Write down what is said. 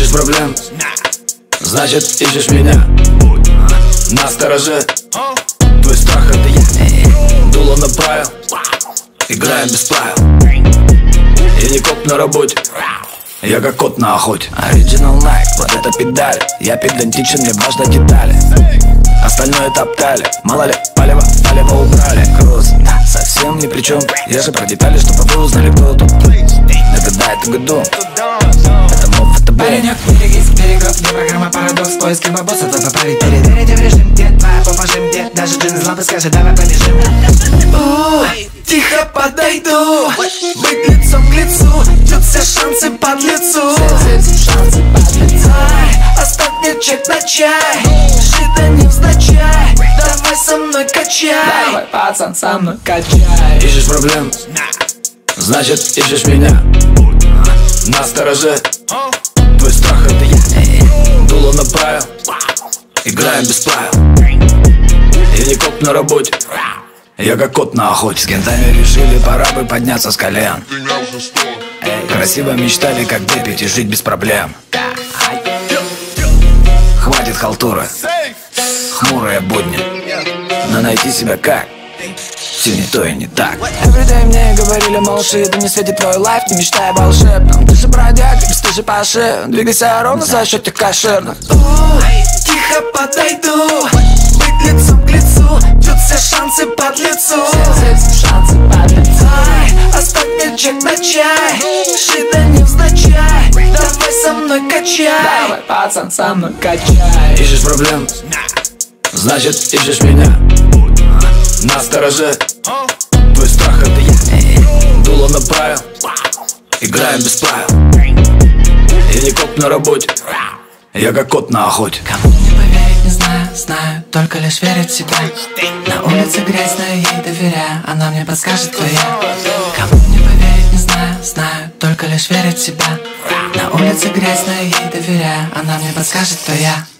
Ищешь проблем, значит ищешь меня. Настороже, твой страх это я. Дуло направил, играем без правил. Я не коп на работе, я как кот на охоте. Original Nike, вот это педали. Я педантичен, мне важны детали. Остальное топтали, мало ли, палево убрали. Круз, да, совсем ни при чем. Я же про детали, чтобы вы узнали, кто тут. Нагадает году, это мов, это бум. Паренек, берегись берегов, где программа парадокс. Поиски бабоса, твой поправить переверите в режим. Где твоя попа жим, где даже джин из лампы, скажи, давай побежим. Тихо подойду, быть лицом к лицу. Тут все шансы под лицу. Оставь мне чек на чай, жида невзначай. Давай со мной качай. Давай, пацан, со мной качай. Ищешь проблем, значит ищешь меня. Настороже, твой страх это я. Дуло направил, играем без правил. Я не коп на работе, я как кот на охоте. С кентами решили, пора бы подняться с колен. Красиво мечтали, как выпить и жить без проблем. Хватит халтуры, хмурые будни, но найти себя как? Все не то и не так. Everyday мне говорили, мол, это не светит твой лайф, не мечтай о волшебном. Ты же бродяг, ты же паши, двигайся ровно за счет тех кошерных. Тихо подойду, быть лицом к лицу. Тут все шансы под лицу. Оставь мне чек на чай, жида невзначай. Давай со мной качай. Давай, пацан, со мной качай. Ищешь проблем, значит ищешь меня. Настороже, твой страх это я. Дуло направил, играем без правил. Я не коп на работе, я как кот на охоте. Кому не поверить, не знаю, знаю, только лишь верить в себя. На улице грязь, но я ей доверяю, она мне подскажет, кто я. Кому не поверить, не знаю, знаю, только лишь верить в себя. На улице грязь, но я ей доверяю, она мне подскажет, кто я.